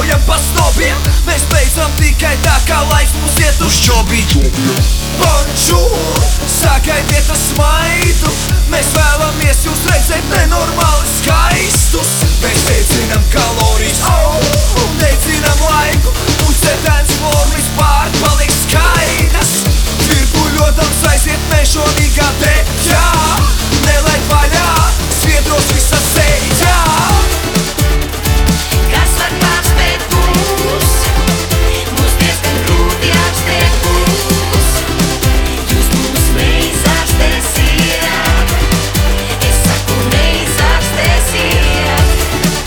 Dzīvojam pa snobiem, mēs beidzam tikai tā, kā laiks mums iet uz čobiem. Bonjour, sagaidiet ar smaidu, mēs vēlamies jūs redzēt nenormāli skaistus. Mēs teicinam kalorijas, un teicinam laiku, pusētēns formis pārpaliek skaidrs. Virpuļotams aiziet mežonīgā deķā, nelaid vaļā, sviedros visa seļā. Kas var pārspēt mūs? Mūs diezgan grūti apstēt būs. Jūs mūs neizārstēsiet. Es saku neizārstēsiet.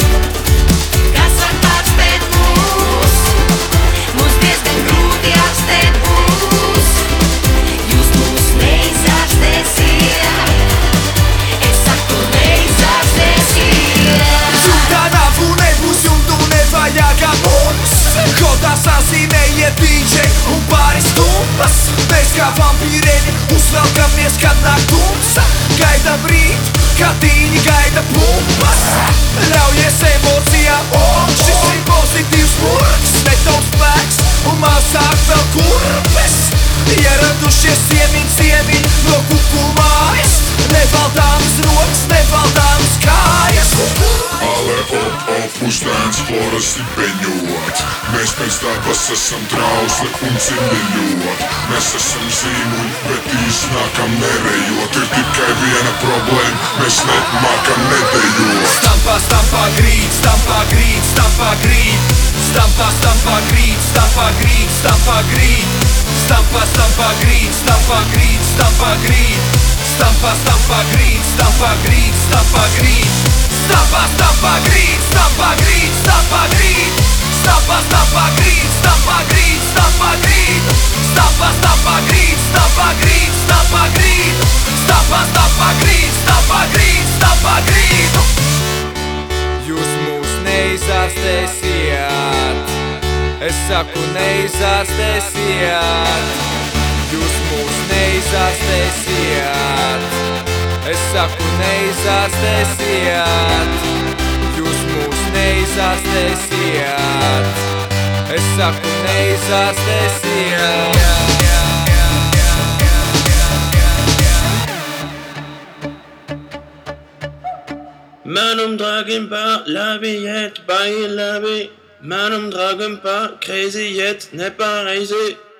Kas var pārspēt mūs? Mūs diezgan grūti apstēt būs. Jūs mūs neizārstēsiet. Es saku neizārstēsiet. Jumtā nav un nebūs, jumtu nevajag mums. Kodā sazīmējiet DJ un pāris stundas. Mēs kā vampīreļi uzvelkamies, kad nāk tumsa. Gaidam rīt, kad tīņi gaida pumpas. Ļaujies emocijām, šis ir pozitīvs murgs. Ne tavs spēks un mazāk vēl kurpes. Ieradušies ciemiņi no kukumājas. Nevaldāmas rokas, nevaldāmas kājas. Ale op, pusdēns forasi beņot. Mēs pēc dabas esam trausli un civiļot. Mēs esam zīmuļi, bet iznākam nerejot. Ir tikai viena problēma, mēs nemākam nedejot. Stampā, stampā grīt, stampā grīt, stampā grīt. Stampā, stampā grīt, stampā grīt, stampā grīt. Stampā, stampā grīt, stampā grīt, stampā grīt. Stampā, stampā grīt, stampā grīt, stampā grīt. Stampā, stampā grīt, stampā grīt, stampā grīt. Stampā, stampā grīt, stampā grīt, stampā grīt. Stampā, stampā grīt, stampā grīt, stampā grīt. Stampā, stampā grīt, stampā grīt, stampā grīt. Jūs mūs neizārstēsiet. Es saku neizārstēsiet. Jūs mūs neizārstēsiet. Es saku neizārstēsiet. Jūs mūs neizārstēsiet. Es saku neizārstēsiet. Manum dragen par labi jet, by labi. Manum dragen par crazy jet, ne pas raisé.